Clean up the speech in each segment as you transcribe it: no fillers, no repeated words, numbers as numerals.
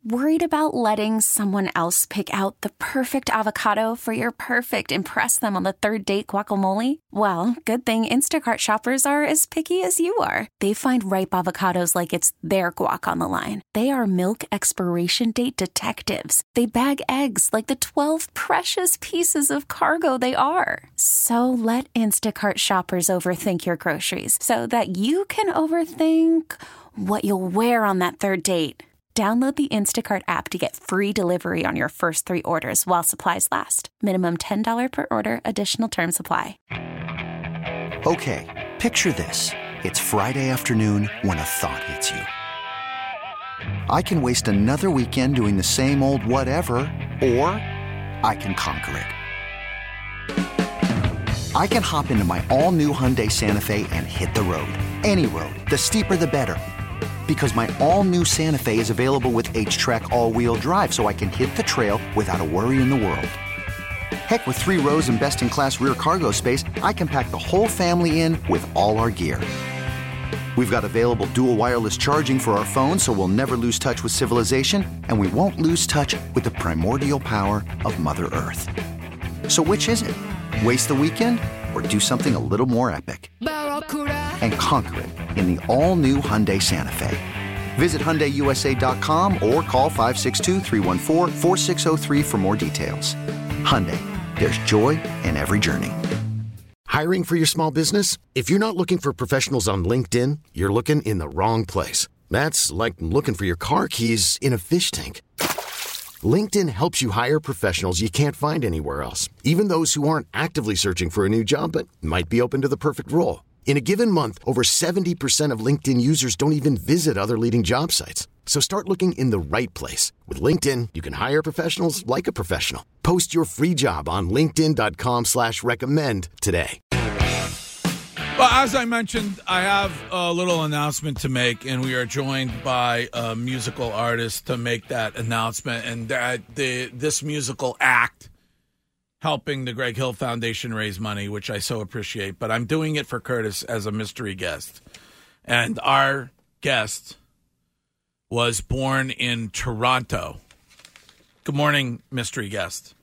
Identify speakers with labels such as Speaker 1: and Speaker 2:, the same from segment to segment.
Speaker 1: Worried about letting someone else pick out the perfect avocado for your perfect impress them on the third date guacamole? Well, good thing Instacart shoppers are as picky as you are. They find ripe avocados like it's their guac on the line. They are milk expiration date detectives. They bag eggs like the 12 precious pieces of cargo they are. So let Instacart shoppers overthink your groceries so that you can overthink what you'll wear on that third date. Download the Instacart app to get free delivery on your first 3 orders while supplies last. Minimum $10 per order. Additional terms apply.
Speaker 2: Okay, picture this. It's Friday afternoon when a thought hits you. I can waste another weekend doing the same old whatever, or I can conquer it. I can hop into my all-new Hyundai Santa Fe and hit the road. Any road. The steeper, the better. Because my all-new Santa Fe is available with H-Track all-wheel drive, so I can hit the trail without a worry in the world. Heck, with 3 rows and best-in-class rear cargo space, I can pack the whole family in with all our gear. We've got available dual wireless charging for our phones, so we'll never lose touch with civilization, and we won't lose touch with the primordial power of Mother Earth. So which is it? Waste the weekend or do something a little more epic? And conquer it in the all-new Hyundai Santa Fe. Visit HyundaiUSA.com or call 562-314-4603 for more details. Hyundai, there's joy in every journey.
Speaker 3: Hiring for your small business? If you're not looking for professionals on LinkedIn, you're looking in the wrong place. That's like looking for your car keys in a fish tank. LinkedIn helps you hire professionals you can't find anywhere else, even those who aren't actively searching for a new job but might be open to the perfect role. In a given month, over 70% of LinkedIn users don't even visit other leading job sites. So start looking in the right place. With LinkedIn, you can hire professionals like a professional. Post your free job on linkedin.com/recommend today.
Speaker 4: Well, as I mentioned, I have a little announcement to make, and we are joined by a musical artist to make that announcement. And this musical act helping the Greg Hill Foundation raise money, which I so appreciate. But I'm doing it for Curtis as a mystery guest. And our guest was born in Toronto. Good morning, mystery guest.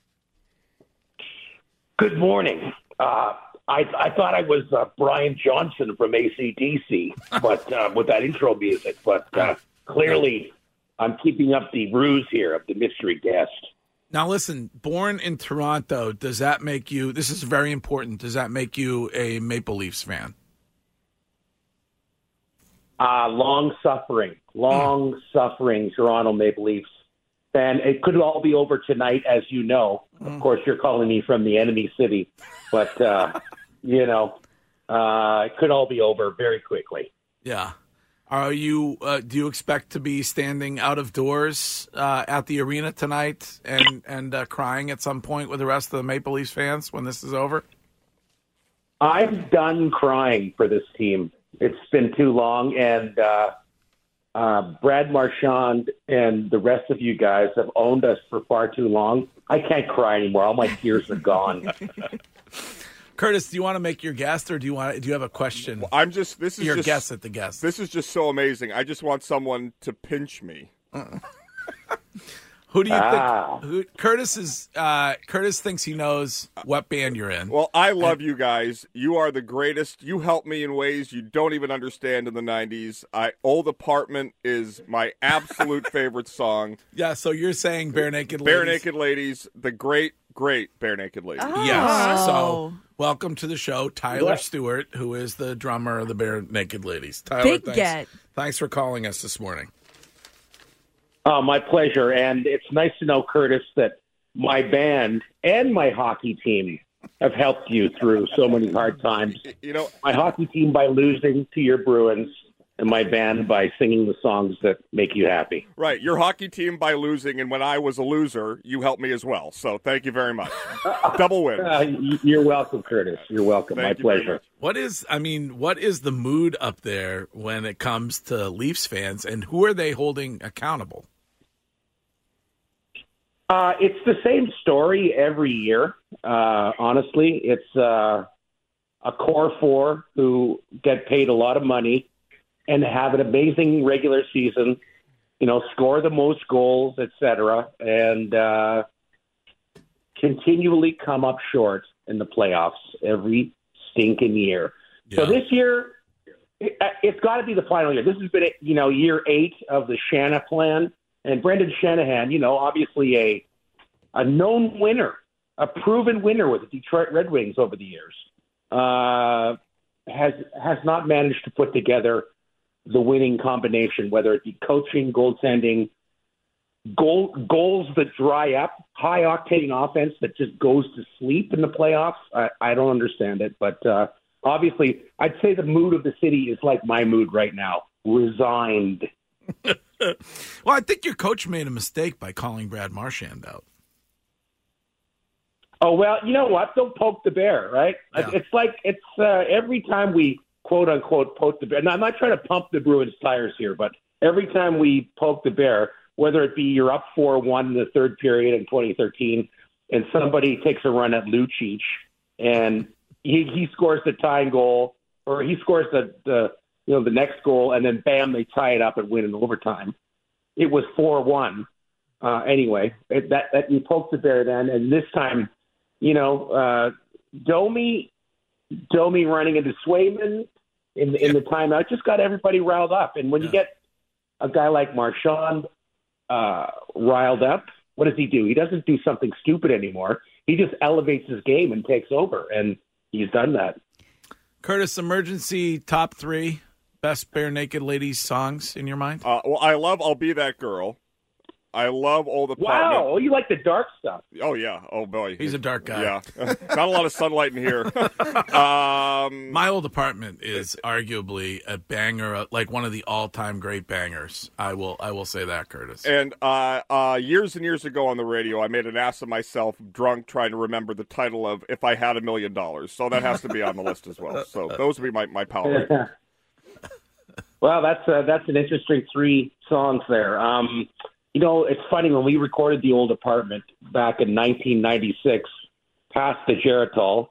Speaker 5: Good morning. I thought I was Brian Johnson from AC/DC, but with that intro music. But clearly, I'm keeping up the ruse here of the mystery guest.
Speaker 4: Now, listen, born in Toronto, does that make you, this is very important, does that make you a Maple Leafs fan?
Speaker 5: Long-suffering Toronto Maple Leafs fan. It could all be over tonight, as you know. Of course, you're calling me from the enemy city, but, it could all be over very quickly.
Speaker 4: Yeah. Are you? Do you expect to be standing out of doors at the arena tonight and crying at some point with the rest of the Maple Leafs fans when this is over?
Speaker 5: I'm done crying for this team. It's been too long, and Brad Marchand and the rest of you guys have owned us for far too long. I can't cry anymore. All my tears are gone.
Speaker 4: Curtis, do you want to make your guest, or do you have a question?
Speaker 6: Well,
Speaker 4: guess at the guest.
Speaker 6: This is just so amazing. I just want someone to pinch me.
Speaker 4: Who do you think? Curtis thinks he knows what band you're in.
Speaker 6: Well, I love you guys. You are the greatest. You helped me in ways you don't even understand in the 90s. Old Apartment is my absolute favorite song.
Speaker 4: Yeah, so you're saying Bare Naked Ladies.
Speaker 6: Bare Naked Ladies, the great Bare Naked Ladies.
Speaker 4: Oh. Yes. So welcome to the show, Tyler Stewart, who is the drummer of the Bare Naked Ladies. Tyler, thanks for calling us this morning.
Speaker 5: My pleasure. And it's nice to know, Curtis, that my band and my hockey team have helped you through so many hard times. My hockey team by losing to your Bruins, and my band by singing the songs that make you happy.
Speaker 6: Right. Your hockey team by losing, and when I was a loser, you helped me as well. So thank you very much. Double win.
Speaker 5: You're welcome, Curtis. You're welcome. My pleasure.
Speaker 4: What is the mood up there when it comes to Leafs fans, and who are they holding accountable?
Speaker 5: It's the same story every year. Honestly, it's a core four who get paid a lot of money and have an amazing regular season. score the most goals, etc., and continually come up short in the playoffs every stinking year. Yeah. So this year, it's got to be the final year. This has been, year 8 of the Shana plan. And Brendan Shanahan, obviously a known winner, a proven winner with the Detroit Red Wings over the years, has not managed to put together the winning combination, whether it be coaching, goaltending, goals that dry up, high-octane offense that just goes to sleep in the playoffs. I don't understand it, but obviously, I'd say the mood of the city is like my mood right now, resigned.
Speaker 4: Well, I think your coach made a mistake by calling Brad Marchand out.
Speaker 5: Oh, well, you know what? Don't poke the bear, right? Yeah. It's every time we, quote-unquote, poke the bear. Now, I'm not trying to pump the Bruins' tires here, but every time we poke the bear, whether it be you're up 4-1 in the third period in 2013 and somebody takes a run at Lucic and he scores the tying goal, or he scores the next goal, and then bam, they tie it up and win in overtime. It was 4-1. Anyway, that we poked the bear then, and this time, Domi running into Swayman in the timeout just got everybody riled up. And when you get a guy like Marchand riled up, what does he do? He doesn't do something stupid anymore. He just elevates his game and takes over, and he's done that.
Speaker 4: Curtis, emergency top 3 best Bare Naked Ladies songs in your mind?
Speaker 6: Well, I love I'll Be That Girl. I love Old Apartment.
Speaker 5: Wow, you like the dark stuff.
Speaker 6: Oh, yeah. Oh, boy.
Speaker 4: He's a dark guy.
Speaker 6: Yeah. Not a lot of sunlight in here.
Speaker 4: My Old Apartment is arguably a banger, like one of the all-time great bangers. I will say that, Curtis.
Speaker 6: And years and years ago on the radio, I made an ass of myself drunk trying to remember the title of If I Had $1 Million. So that has to be on the list as well. So those would be my power.
Speaker 5: Well, that's an interesting 3 songs there. It's funny, when we recorded The Old Apartment back in 1996, past the Geritol,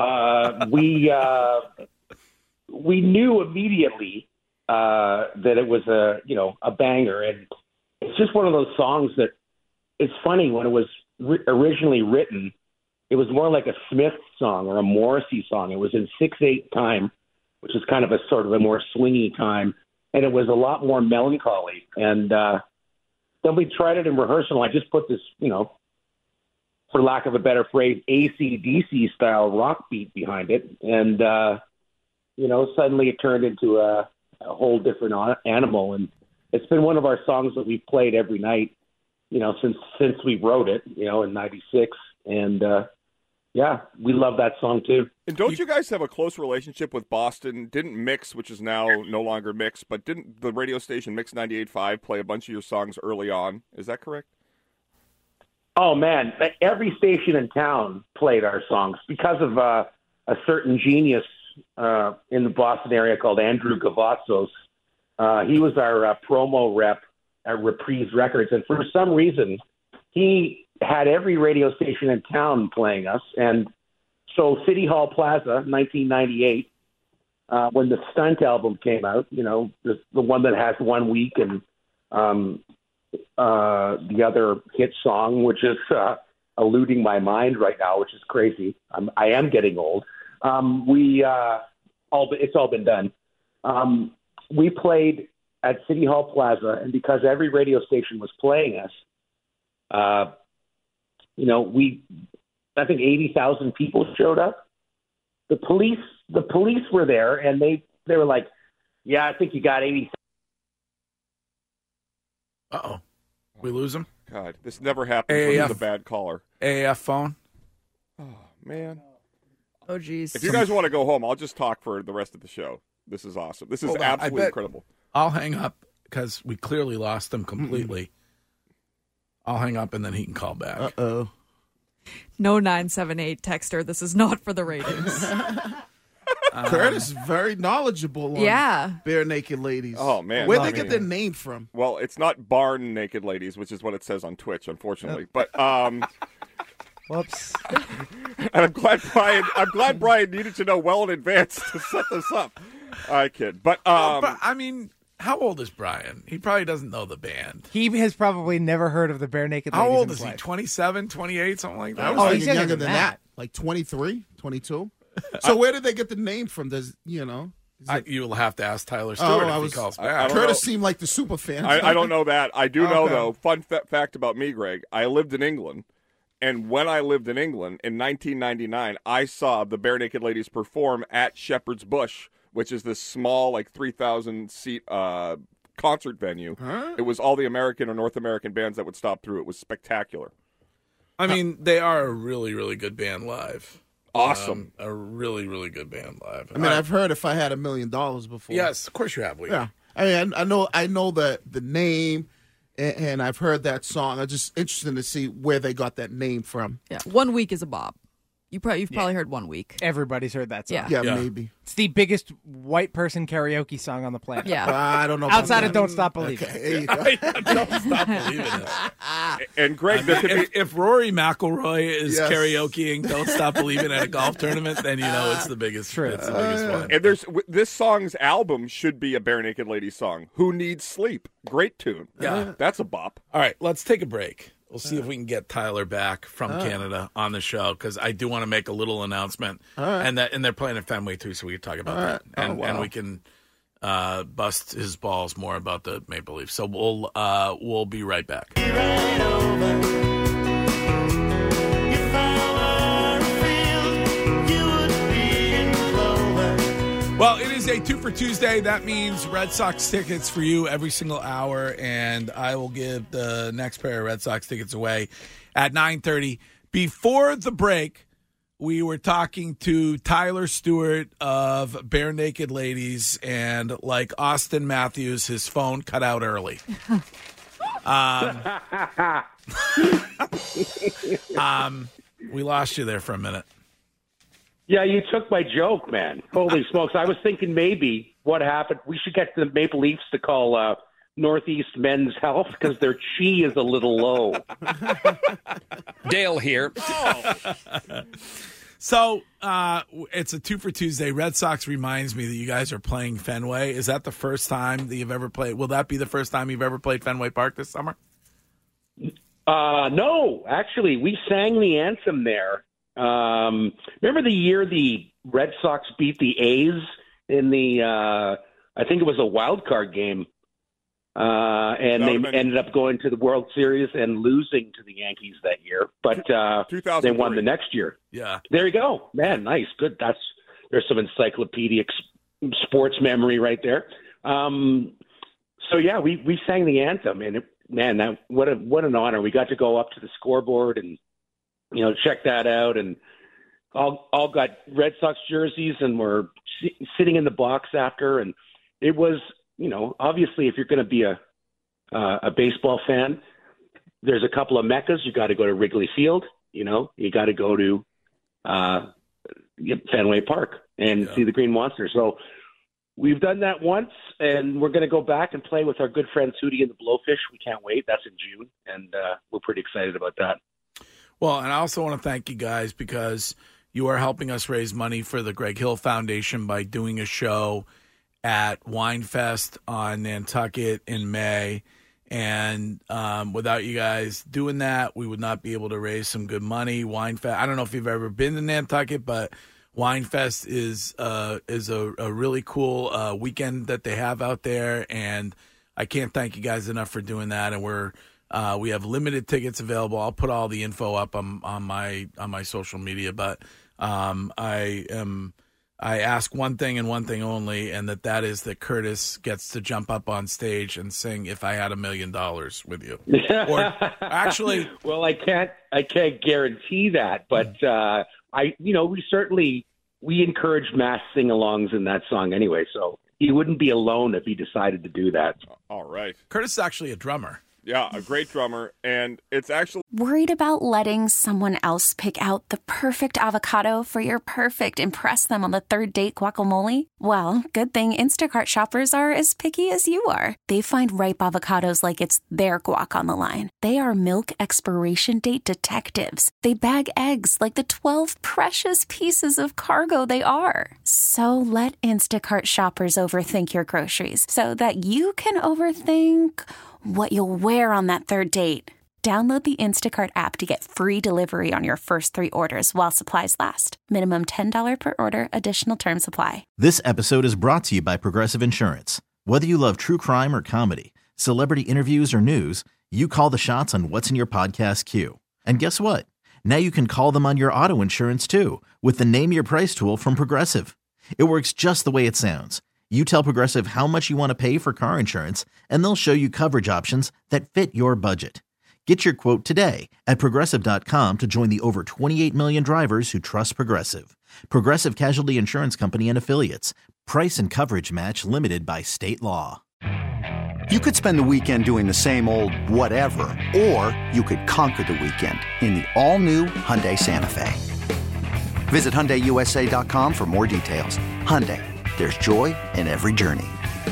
Speaker 5: we knew immediately that it was a banger. And it's just one of those songs that, it's funny, when it was originally written, it was more like a Smith song or a Morrissey song. It was in 6/8 time, which is kind of a sort of a more swingy time. And it was a lot more melancholy. And then we tried it in rehearsal. I just put this, for lack of a better phrase, AC/DC style rock beat behind it. And, suddenly it turned into a whole different animal. And it's been one of our songs that we've played every night, since we wrote it, in 96. And, we love that song too.
Speaker 6: And don't you guys have a close relationship with Boston? Didn't Mix, which is now no longer Mix, but didn't the radio station Mix 98.5 play a bunch of your songs early on? Is that correct?
Speaker 5: Oh, man. Every station in town played our songs because of a certain genius in the Boston area called Andrew Cavazos. He was our promo rep at Reprise Records, and for some reason, he had every radio station in town playing us. And so City Hall Plaza, 1998, when the Stunt album came out, the one that has 1 week, and the other hit song, which is eluding my mind right now, which is crazy. I am getting old. It's all been done. We played at City Hall Plaza, and because every radio station was playing us, I think 80,000 people showed up. The police were there, and they were like, "Yeah, I think you got 80."
Speaker 4: Uh-oh. We lose him?
Speaker 6: God, this never happens when he's a bad caller.
Speaker 4: AAF phone?
Speaker 6: Oh, man.
Speaker 7: Oh, geez.
Speaker 6: If you guys want to go home, I'll just talk for the rest of the show. This is awesome. This is absolutely incredible.
Speaker 4: I'll hang up because we clearly lost him completely. I'll hang up and then he can call back.
Speaker 7: Uh-oh. No 978 texter. This is not for the ratings.
Speaker 8: Curtis is very knowledgeable on Bare Naked Ladies.
Speaker 6: Oh, man.
Speaker 8: Where'd they get their name from?
Speaker 6: Well, it's not Barn Naked Ladies, which is what it says on Twitch, unfortunately. But
Speaker 8: whoops.
Speaker 6: And I'm glad Brian needed to know well in advance to set this up. I kid. But
Speaker 4: I mean, How old is Brian? He probably doesn't know the band.
Speaker 9: He has probably never heard of the Bare Naked Ladies.
Speaker 4: How old
Speaker 9: in
Speaker 4: is
Speaker 9: his
Speaker 4: he?
Speaker 9: life.
Speaker 4: 27, 28, something like that?
Speaker 8: I was
Speaker 9: he's
Speaker 8: thinking
Speaker 9: younger
Speaker 8: younger than that. Like 23, 22. So where did they get the name from?
Speaker 4: You will have to ask Tyler Stewart if he calls back.
Speaker 8: Curtis seemed like the super fan.
Speaker 6: I don't know that. I do know, though, fun fact about me, Greg, I lived in England. And when I lived in England in 1999, I saw the Bare Naked Ladies perform at Shepherd's Bush, which is this small, like 3,000-seat concert venue.
Speaker 8: Huh?
Speaker 6: It was all the American or North American bands that would stop through. It was spectacular.
Speaker 4: I mean, they are a really, really good band live.
Speaker 6: Awesome.
Speaker 4: A really, really good band live.
Speaker 8: I mean, I've heard If I Had $1 Million before.
Speaker 4: Yes, of course you have, Lee.
Speaker 8: Yeah. I mean, I know the name, and I've heard that song. I'm just interested to see where they got that name from.
Speaker 7: Yeah, 1 week is a bop. You've probably heard 1 week.
Speaker 9: Everybody's heard that song.
Speaker 8: Yeah, maybe.
Speaker 9: It's the biggest white person karaoke song on the planet.
Speaker 7: Yeah.
Speaker 8: I don't know. About
Speaker 9: Outside
Speaker 8: that.
Speaker 9: of Don't Stop Believing.
Speaker 8: Okay.
Speaker 4: Don't stop believing it.
Speaker 6: And Greg, there could be...
Speaker 4: if Rory McIlroy is karaokeing "Don't Stop Believing" at a golf tournament, then you know it's the biggest.
Speaker 9: True.
Speaker 4: It's the biggest one.
Speaker 6: And this song's album should be a Bare Naked Ladies song. Who Needs Sleep? Great tune.
Speaker 4: Yeah.
Speaker 6: That's a bop.
Speaker 4: All right, let's take a break. We'll see if we can get Tyler back from Canada on the show, because I do want to make a little announcement. And they're playing at Fenway too, so we can talk about that. And we can bust his balls more about the Maple Leafs. So we'll be right back. Well, it is a 2 for Tuesday. That means Red Sox tickets for you every single hour, and I will give the next pair of Red Sox tickets away at 9:30. Before the break, we were talking to Tyler Stewart of Bare Naked Ladies, and like Austin Matthews, his phone cut out early. We lost you there for a minute.
Speaker 5: Yeah, you took my joke, man. Holy smokes. I was thinking maybe what happened, we should get the Maple Leafs to call Northeast Men's Health because their chi is a little low.
Speaker 10: Dale here.
Speaker 4: So it's a 2 for Tuesday. Red Sox reminds me that you guys are playing Fenway. Is that the first time that you've ever played? Will that be the first time you've ever played Fenway Park this summer?
Speaker 5: No, actually, we sang the anthem there. Remember the year the Red Sox beat the A's in the, I think it was a wild card game, and they ended up going to the World Series and losing to the Yankees that year. But they won the next year.
Speaker 4: Yeah,
Speaker 5: there you go, man. Nice, good. There's some encyclopedic sports memory right there. So yeah, we sang the anthem, and what an honor. We got to go up to the scoreboard and check that out, and all got Red Sox jerseys, and we're sitting in the box after, and it was, obviously if you're going to be a baseball fan, there's a couple of meccas. You got to go to Wrigley Field, you got to go to Fenway Park and see the Green Monster. So we've done that once, and we're going to go back and play with our good friends Hootie and the Blowfish. We can't wait. That's in June, and we're pretty excited about that.
Speaker 4: Well, and I also want to thank you guys because you are helping us raise money for the Greg Hill Foundation by doing a show at Winefest on Nantucket in May. And without you guys doing that, we would not be able to raise some good money. Winefest, I don't know if you've ever been to Nantucket, but Winefest is a really cool weekend that they have out there. And I can't thank you guys enough for doing that. And we have limited tickets available. I'll put all the info up on my social media, but I ask one thing and one thing only, and that is that Curtis gets to jump up on stage and sing "If I Had $1 Million" with you. Or actually,
Speaker 5: well, I can't guarantee that, but we encourage mass sing-alongs in that song anyway, so he wouldn't be alone if he decided to do that.
Speaker 6: All right.
Speaker 4: Curtis is actually a drummer.
Speaker 6: Yeah, a great drummer, and it's actually...
Speaker 1: Worried about letting someone else pick out the perfect avocado for your perfect impress them on the third date guacamole? Well, good thing Instacart shoppers are as picky as you are. They find ripe avocados like it's their guac on the line. They are milk expiration date detectives. They bag eggs like the 12 precious pieces of cargo they are. So let Instacart shoppers overthink your groceries so that you can overthink what you'll wear on that third date. Download the Instacart app to get free delivery on your first 3 orders while supplies last. Minimum $10 per order. Additional terms apply.
Speaker 10: This episode is brought to you by Progressive Insurance. Whether you love true crime or comedy, celebrity interviews or news, you call the shots on what's in your podcast queue. And guess what? Now you can call them on your auto insurance too with the Name Your Price tool from Progressive. It works just the way it sounds. You tell Progressive how much you want to pay for car insurance, and they'll show you coverage options that fit your budget. Get your quote today at Progressive.com to join the over 28 million drivers who trust Progressive. Progressive Casualty Insurance Company and Affiliates. Price and coverage match limited by state law.
Speaker 2: You could spend the weekend doing the same old whatever, or you could conquer the weekend in the all-new Hyundai Santa Fe. Visit HyundaiUSA.com for more details. Hyundai. There's joy in every journey.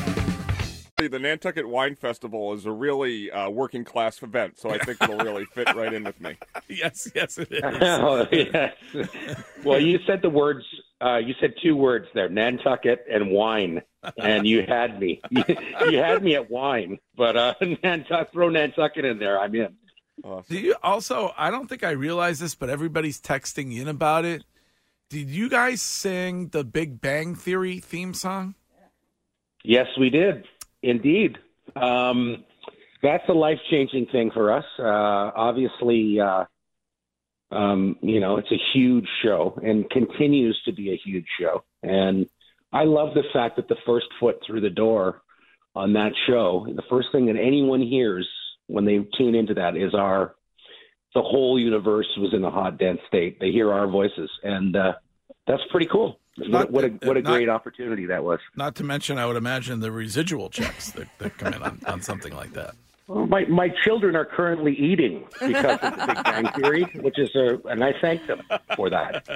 Speaker 6: The Nantucket Wine Festival is a really working-class event, so I think it'll really fit right in with me.
Speaker 4: Yes, it is.
Speaker 5: Oh, yes. Well, you said the words. You said 2 words there: Nantucket and wine, and you had me. You had me at wine, but throw Nantucket in there. I'm in.
Speaker 6: Awesome.
Speaker 4: Do you also? I don't think I realized this, but everybody's texting in about it. Did you guys sing the Big Bang Theory theme song?
Speaker 5: Yes, we did. Indeed. That's a life-changing thing for us. Obviously, it's a huge show and continues to be a huge show. And I love the fact that the first foot through the door on that show, the first thing that anyone hears when they tune into that is the whole universe was in a hot, dense state. They hear our voices, and that's pretty cool. What a great opportunity that was.
Speaker 4: Not to mention, I would imagine the residual checks that come in on something like that.
Speaker 5: Well, my children are currently eating because of the Big Bang Theory, which is and I thank them for that.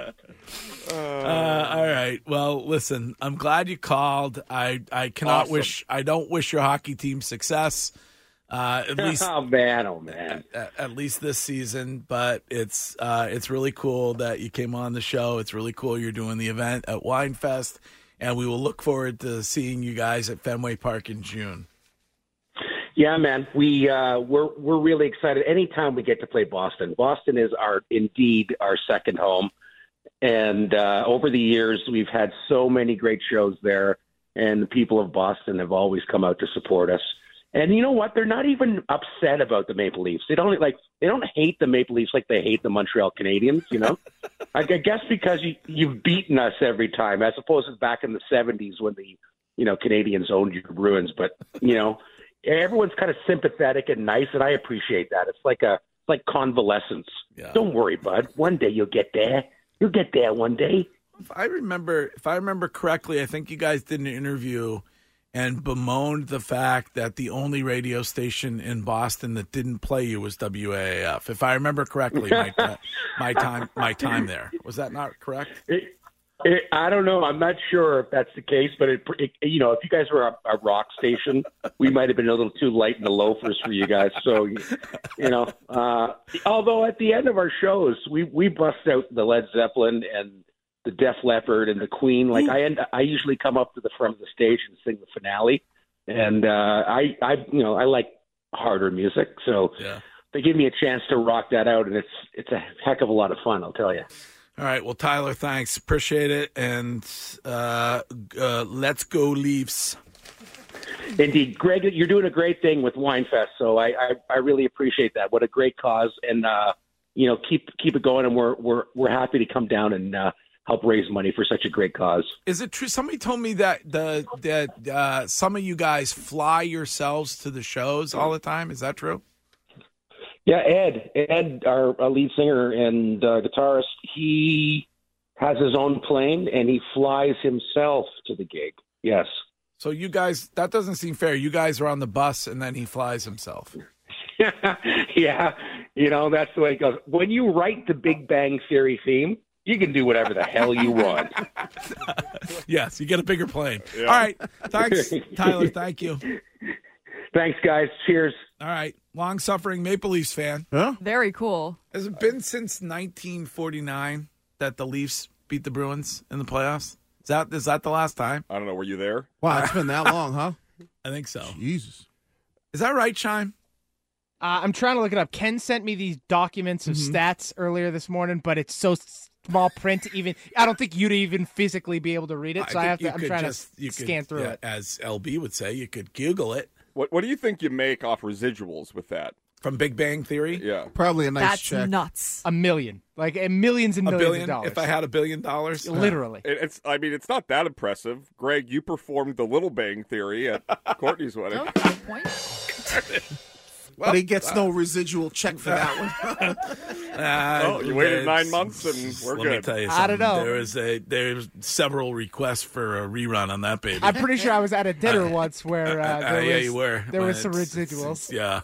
Speaker 4: All right. Well, listen, I'm glad you called. I cannot
Speaker 6: Awesome.
Speaker 4: I don't wish your hockey team success. At least,
Speaker 5: oh man,
Speaker 4: at least this season. But it's really cool that you came on the show. It's really cool you're doing the event at Winefest, and we will look forward to seeing you guys at Fenway Park in June.
Speaker 5: Yeah, man, we're really excited. Anytime we get to play Boston, Boston is indeed our second home, and over the years we've had so many great shows there, and the people of Boston have always come out to support us. And you know what? They're not even upset about the Maple Leafs. They don't hate the Maple Leafs like they hate the Montreal Canadiens. You know, I guess because you've beaten us every time, as opposed to back in the '70s when the Canadians owned your Bruins. But everyone's kind of sympathetic and nice, and I appreciate that. It's like convalescence. Yeah. Don't worry, bud. One day you'll get there. You'll get there one day.
Speaker 4: If I remember correctly, I think you guys did an interview and bemoaned the fact that the only radio station in Boston that didn't play you was WAAF. If I remember correctly, my time there. Was that not correct?
Speaker 5: I don't know. I'm not sure if that's the case, but if you guys were a rock station, we might have been a little too light in the loafers for you guys. So, although at the end of our shows, we bust out the Led Zeppelin and the Def Leppard and the Queen. Like I usually come up to the front of the stage and sing the finale, and I like harder music, so they give me a chance to rock that out, and it's a heck of a lot of fun, I'll tell you.
Speaker 4: All right, well, Tyler, thanks, appreciate it, and let's go Leafs.
Speaker 5: Indeed, Greg, you're doing a great thing with Winefest, so I really appreciate that. What a great cause, and keep it going, and we're happy to come down and help raise money for such a great cause. Is it true? Somebody told me that some of you guys fly yourselves to the shows all the time. Is that true? Yeah, Ed, our lead singer and guitarist, he has his own plane and he flies himself to the gig. Yes. So you guys, that doesn't seem fair. You guys are on the bus and then he flies himself. Yeah, that's the way it goes. When you write the Big Bang Theory theme, you can do whatever the hell you want.
Speaker 4: Yes, you get a bigger plane.
Speaker 6: Yeah.
Speaker 4: All right. Thanks, Tyler. Thank you.
Speaker 5: Thanks, guys. Cheers.
Speaker 4: All right. Long-suffering Maple Leafs fan.
Speaker 8: Huh?
Speaker 7: Very cool.
Speaker 4: Has it been since 1949 that the Leafs beat the Bruins in the playoffs? Is that the last time?
Speaker 6: I don't know. Were you there?
Speaker 8: Wow, it's been that long, huh?
Speaker 4: I think so.
Speaker 8: Jesus.
Speaker 4: Is that right, Chime?
Speaker 9: I'm trying to look it up. Ken sent me these documents of stats earlier this morning, but it's so small print. Even I don't think you'd even physically be able to read it. So I'm trying to scan through it.
Speaker 4: As LB would say, you could Google it.
Speaker 6: What do you think you make off residuals with that?
Speaker 4: From Big Bang Theory?
Speaker 6: Yeah.
Speaker 8: Probably a nice
Speaker 7: That's
Speaker 8: check.
Speaker 7: nuts.
Speaker 9: $1 million, like millions and
Speaker 4: $1
Speaker 9: millions
Speaker 4: billion?
Speaker 9: of dollars.
Speaker 4: If I had $1 billion?
Speaker 9: Literally.
Speaker 6: It's not that impressive. Greg, you performed the Little Bang Theory at Courtney's wedding.
Speaker 7: Oh, good point.
Speaker 8: But he gets no residual check for that one.
Speaker 6: You waited 9 months and we're
Speaker 4: Let
Speaker 6: good.
Speaker 4: me tell you
Speaker 9: I
Speaker 4: something.
Speaker 9: don't know.
Speaker 4: There was several requests for a rerun on that baby.
Speaker 9: I'm pretty sure I was at a dinner once where
Speaker 4: you were.
Speaker 9: there was
Speaker 4: But
Speaker 9: some
Speaker 4: it's-
Speaker 9: residuals.
Speaker 4: Yeah.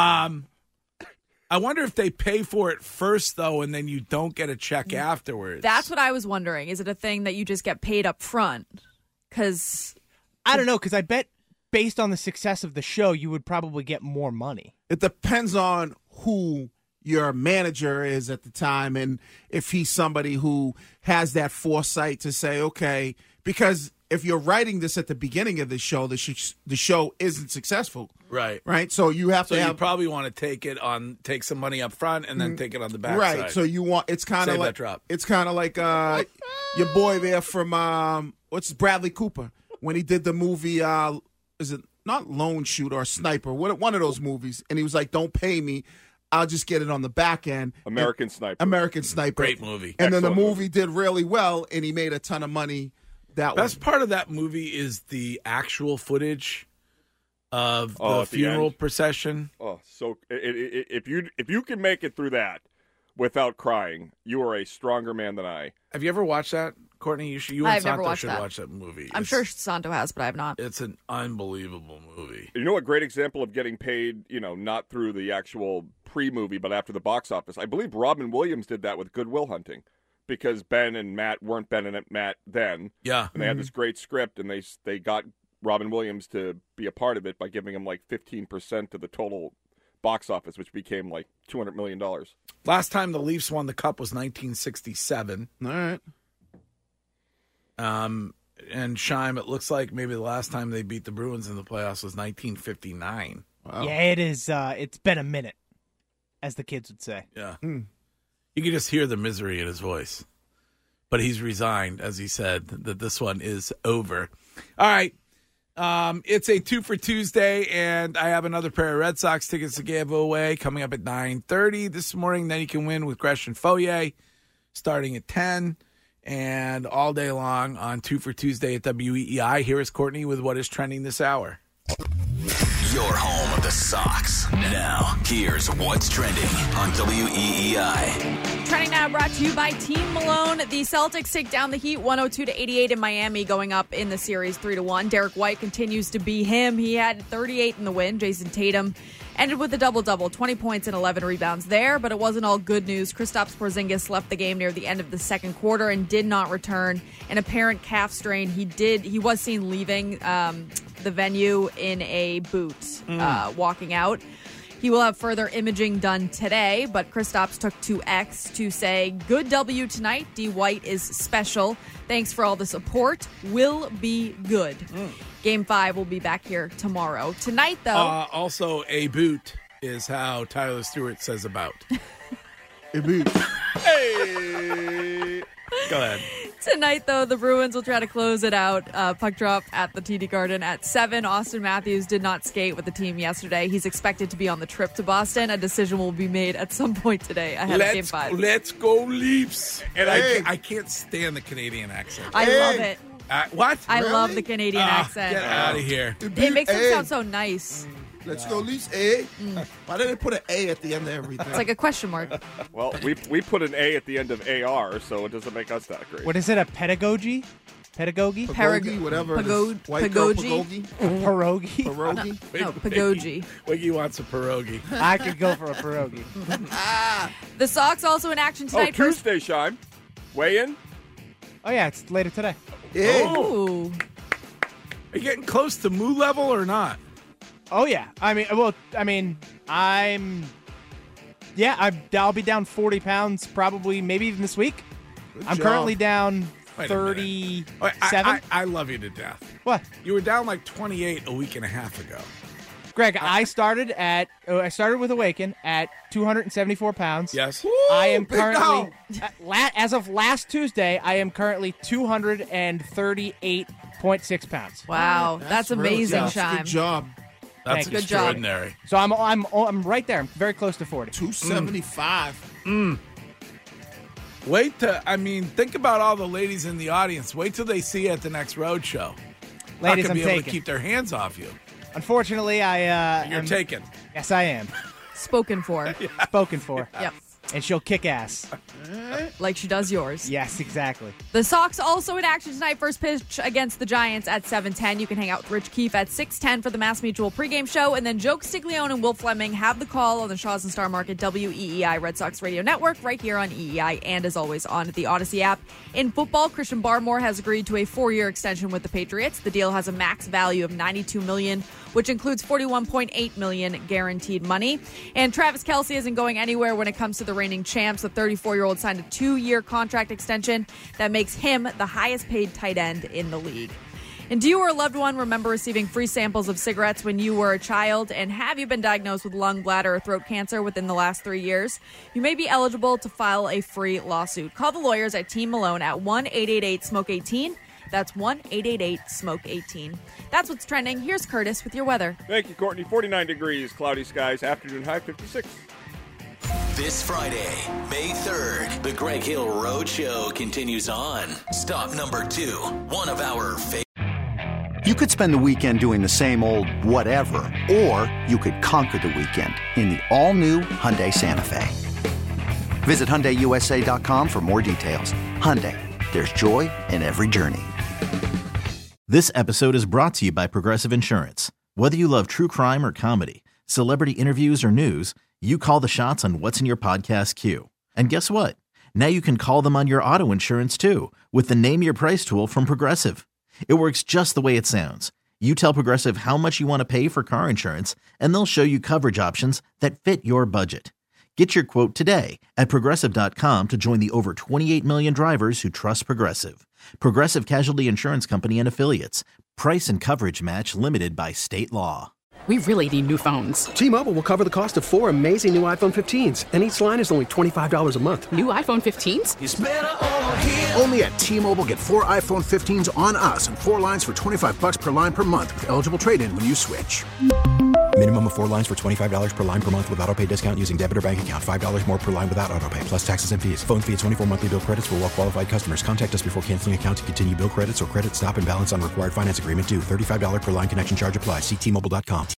Speaker 4: I wonder if they pay for it first, though, and then you don't get a check afterwards.
Speaker 7: That's what I was wondering. Is it a thing that you just get paid up front? Because
Speaker 9: I don't know, because I bet based on the success of the show, you would probably get more money.
Speaker 8: It depends on who your manager is at the time and if he's somebody who has that foresight to say, okay, because if you're writing this at the beginning of the show, the show isn't successful.
Speaker 4: Right.
Speaker 8: Right? So you have
Speaker 4: So
Speaker 8: to
Speaker 4: you
Speaker 8: have
Speaker 4: probably want to take some money up front and then take it on the back
Speaker 8: right.
Speaker 4: side.
Speaker 8: So you want it's kind of
Speaker 4: Save
Speaker 8: like
Speaker 4: that drop.
Speaker 8: it's kind of like your boy there from what's Bradley Cooper when he did the movie is it not Lone Shooter or Sniper, one of those movies, and he was like, "Don't pay me, I'll just get it on the back end."
Speaker 6: American Sniper.
Speaker 4: Great movie.
Speaker 8: And then the
Speaker 6: Excellent
Speaker 8: movie did really well, and he made a ton of money that way.
Speaker 4: Best part of that movie is the actual footage of the
Speaker 6: at the
Speaker 4: funeral
Speaker 6: end.
Speaker 4: procession.
Speaker 6: Oh, so if you can make it through that without crying, you are a stronger man than I.
Speaker 4: Have you ever watched that, Courtney? You and
Speaker 7: I've never
Speaker 4: Santo
Speaker 7: watched
Speaker 4: should
Speaker 7: that.
Speaker 4: watch that movie.
Speaker 7: I'm sure Santo has, but I have not.
Speaker 4: It's an unbelievable movie.
Speaker 6: You know a great example of getting paid, not through the actual pre-movie, but after the box office? I believe Robin Williams did that with Good Will Hunting because Ben and Matt weren't Ben and Matt then.
Speaker 4: Yeah.
Speaker 6: And they had this great script, and they got Robin Williams to be a part of it by giving him like 15% of the total box office, which became like $200 million.
Speaker 4: Last time the Leafs won the Cup was 1967.
Speaker 8: All right.
Speaker 4: And Shime, it looks like maybe the last time they beat the Bruins in the playoffs was 1959.
Speaker 8: Wow.
Speaker 9: Yeah, it is. It's been a minute, as the kids would say.
Speaker 4: Yeah. You can just hear the misery in his voice. But he's resigned, as he said, that this one is over. All right. It's a 2 for Tuesday, and I have another pair of Red Sox tickets to give away coming up at 9:30 this morning. Then you can win with Gresh and Foyer starting at 10 and all day long on 2 for Tuesday at WEEI. Here is Courtney with what is trending this hour.
Speaker 11: Your home of the Sox. Now, here's what's trending on WEEI.
Speaker 7: Trending now brought to you by Team Malone. The Celtics take down the Heat 102-88 in Miami, going up in the series 3-1. Derek White continues to be him. He had 38 in the win. Jason Tatum ended with a double-double, 20 points and 11 rebounds there, but it wasn't all good news. Kristaps Porzingis left the game near the end of the second quarter and did not return. An apparent calf strain. He was seen leaving the venue in a boot, walking out. He will have further imaging done today, but Kristaps took to X to say, "Good W tonight. D. White is special. Thanks for all the support. Will be good." Game 5 will be back here tomorrow. Tonight, though.
Speaker 4: Also, a boot is how Tyler Stewart says about.
Speaker 8: A boot.
Speaker 6: Hey!
Speaker 4: Go ahead.
Speaker 7: Tonight, though, the Bruins will try to close it out. Puck drop at the TD Garden at 7. Austin Matthews did not skate with the team yesterday. He's expected to be on the trip to Boston. A decision will be made at some point today ahead of Game 5.
Speaker 4: Let's go Leafs. And
Speaker 8: Hey.
Speaker 4: I can't stand the Canadian accent.
Speaker 7: I love it.
Speaker 4: What?
Speaker 7: I
Speaker 8: Really?
Speaker 7: love the Canadian accent.
Speaker 4: Get out of here.
Speaker 7: It makes them sound so nice.
Speaker 8: Let's go Leafs. A. Why did they put an A at the end of everything?
Speaker 7: It's like a question mark.
Speaker 6: Well, we put an A at the end of AR, so it doesn't make us that great.
Speaker 9: What is it, a pedagogy? Pedagogy?
Speaker 8: Whatever.
Speaker 7: Pagogi.
Speaker 9: Pierogi?
Speaker 7: No, pagogi.
Speaker 4: Wiggy wants a pierogi.
Speaker 9: I could go for a pierogi.
Speaker 7: The Sox also in action tonight.
Speaker 6: Tuesday, Shime. Weigh in?
Speaker 9: Oh, yeah, it's later today.
Speaker 8: Yeah.
Speaker 7: Ooh.
Speaker 4: Are you getting close to Moo level or not?
Speaker 9: Oh, yeah. I'll be down 40 pounds probably, maybe even this week. I'm currently down 37.
Speaker 4: I love you to death.
Speaker 9: What?
Speaker 4: You were down like 28 a week and a half ago.
Speaker 9: Greg, I started with Awaken at 274 pounds.
Speaker 4: Yes.
Speaker 9: I am currently, as of last Tuesday, I am currently 238.6 pounds.
Speaker 7: Wow, that's amazing, Shime.
Speaker 8: Good job.
Speaker 4: That's extraordinary.
Speaker 9: So I'm right there. I'm very close to 40.
Speaker 8: 275.
Speaker 4: Think about all the ladies in the audience. Wait till they see you at the next road show.
Speaker 9: Ladies,
Speaker 4: I'm
Speaker 9: be
Speaker 4: able
Speaker 9: taken.
Speaker 4: to keep their hands off you.
Speaker 9: Unfortunately,
Speaker 4: You're taken.
Speaker 9: Yes, I am.
Speaker 7: Spoken for.
Speaker 9: Spoken for.
Speaker 7: Yep.
Speaker 9: And she'll kick ass.
Speaker 7: Like she does yours.
Speaker 9: Yes, exactly.
Speaker 7: The Sox also in action tonight. First pitch against the Giants at 7:10. You can hang out with Rich Keefe at 6:10 for the Mass Mutual pregame show. And then Joe Castiglione and Will Fleming have the call on the Shaw's and Star Market WEEI Red Sox Radio Network right here on EEI and as always on the Odyssey app. In football, Christian Barmore has agreed to a 4-year extension with the Patriots. The deal has a max value of $92 million, which includes $41.8 million guaranteed money. And Travis Kelce isn't going anywhere when it comes to the reigning champs. The 34-year-old signed a 2-year contract extension that makes him the highest paid tight end in the league. And do you or a loved one remember receiving free samples of cigarettes when you were a child? And have you been diagnosed with lung, bladder, or throat cancer within the last 3 years? You may be eligible to file a free lawsuit. Call the lawyers at Team Malone at 1-888-SMOKE-18. That's 1-888-SMOKE-18. That's what's trending. Here's Curtis with your weather.
Speaker 6: Thank you, Courtney. 49 degrees, cloudy skies, afternoon high 56.
Speaker 11: This Friday, May 3rd, the Greg Hill Road Show continues on. Stop number 2, one of our favorite.
Speaker 2: You could spend the weekend doing the same old whatever, or you could conquer the weekend in the all-new Hyundai Santa Fe. Visit HyundaiUSA.com for more details. Hyundai, there's joy in every journey.
Speaker 10: This episode is brought to you by Progressive Insurance. Whether you love true crime or comedy, celebrity interviews or news, you call the shots on what's in your podcast queue. And guess what? Now you can call them on your auto insurance too with the Name Your Price tool from Progressive. It works just the way it sounds. You tell Progressive how much you want to pay for car insurance, and they'll show you coverage options that fit your budget. Get your quote today at Progressive.com to join the over 28 million drivers who trust Progressive. Progressive Casualty Insurance Company and Affiliates. Price and coverage match limited by state law.
Speaker 12: We really need new phones.
Speaker 13: T-Mobile will cover the cost of 4 amazing new iPhone 15s, and each line is only $25 a month.
Speaker 12: New iPhone 15s?
Speaker 14: It's better over here. Only at T-Mobile, get 4 iPhone 15s on us and 4 lines for $25 per line per month with eligible trade-in when you switch.
Speaker 15: Minimum of 4 lines for $25 per line per month with autopay discount using debit or bank account. $5 more per line without autopay, plus taxes and fees. Phone fee at 24 monthly bill credits for well-qualified customers. Contact us before canceling account to continue bill credits or credit stop and balance on required finance agreement due. $35 per line connection charge applies. See T-Mobile.com.